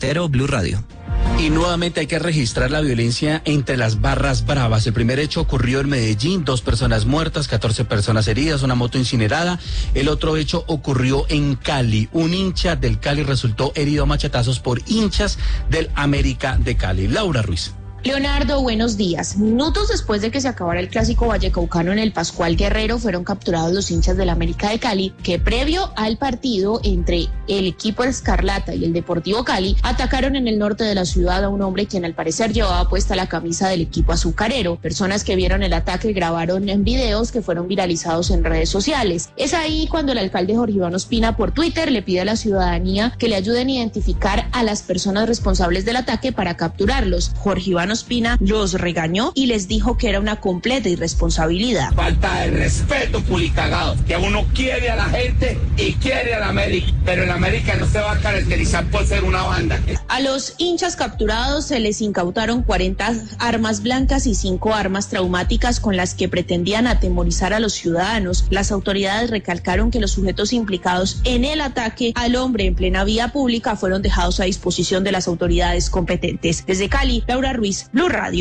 Blue Radio. Y nuevamente hay que registrar la violencia entre las barras bravas. El primer hecho ocurrió en Medellín, 2 personas muertas, 14 personas heridas, una moto incinerada. El otro hecho ocurrió en Cali. Un hincha del Cali resultó herido a machetazos por hinchas del América de Cali. Laura Ruiz. Leonardo, buenos días. Minutos después de que se acabara el clásico vallecaucano en el Pascual Guerrero, fueron capturados los hinchas del América de Cali, que previo al partido entre el equipo Escarlata y el Deportivo Cali, atacaron en el norte de la ciudad a un hombre quien al parecer llevaba puesta la camisa del equipo azucarero. Personas que vieron el ataque grabaron en videos que fueron viralizados en redes sociales. Es ahí cuando el alcalde Jorge Iván Ospina por Twitter le pide a la ciudadanía que le ayuden a identificar a las personas responsables del ataque para capturarlos. Jorge Iván Ospina los regañó y les dijo que era una completa irresponsabilidad. Falta de respeto, pulicagado, que uno quiere a la gente y quiere a la América, pero en América no se va a caracterizar por ser una banda. A los hinchas capturados se les incautaron 40 armas blancas y 5 armas traumáticas con las que pretendían atemorizar a los ciudadanos. Las autoridades recalcaron que los sujetos implicados en el ataque al hombre en plena vía pública fueron dejados a disposición de las autoridades competentes. Desde Cali, Laura Ruiz, Blue Radio.